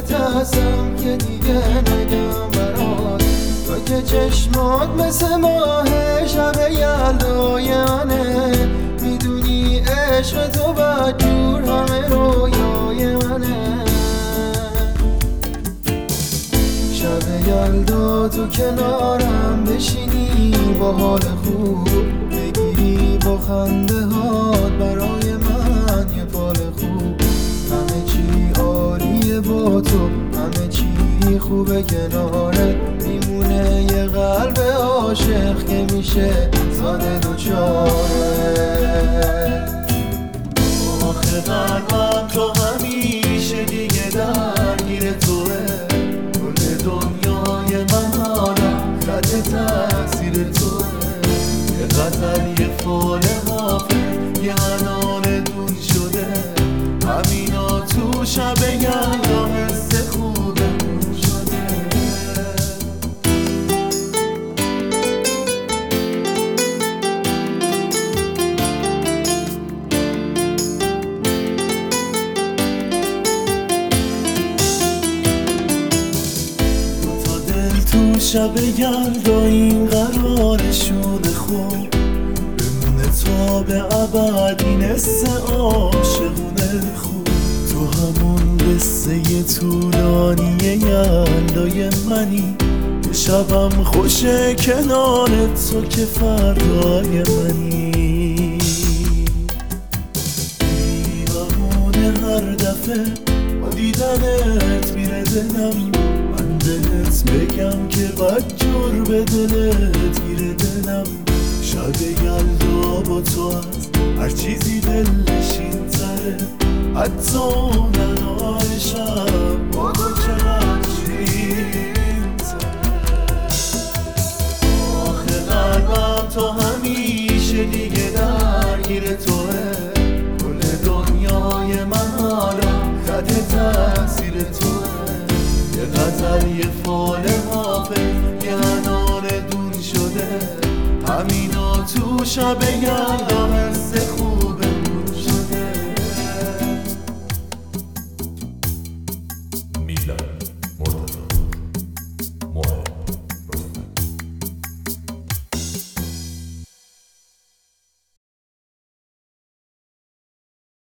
ازت هستم که دیگه نگم برات، تو که چشمات مثل ماه شب یلدای منه، میدونی عشق تو بدجور همه رویای منه. شب یلدا تو کنارم بشینی با حال خوب بگیری با خنده هات برای من یه فال خوب، همه چی عالیه با تو، همه چی خوبه کنارت، میمونه یه قلب عاشق که میشه زاده دوچاره. آخه قلبم تو همیشه دیگه درگیر توه، کل دنیای من حالا خط تأثیر توه، یه غزل یه فال حافظ یه انار دون شده، همینا تو شب یلدا حس خوبمون شده. دوتا دل تو شب یلدا این قرارشون خوب بمونه تا به ابد، این حس عاشقونه خوب، تو همون قصه طولانی یلدای منی، یه شبم خوشه کنارت تو که فردای منی. دیوانه هر دفعه با دیدنت میره دلم، من بهت بگم که بدجور به دلت گیره دلم، شب یلدا با تو هست هر چیزی دلنشین تره، حتی نهار شب با تو چقدر شیرین تره. آخه قلبم تو همیشه دیگه درگیر توه، کل دنیای من حالا خط تأثیر توه، یه غزل یه فال حافظ یه انار دون شده، همینا تو شب یلدا حس خوب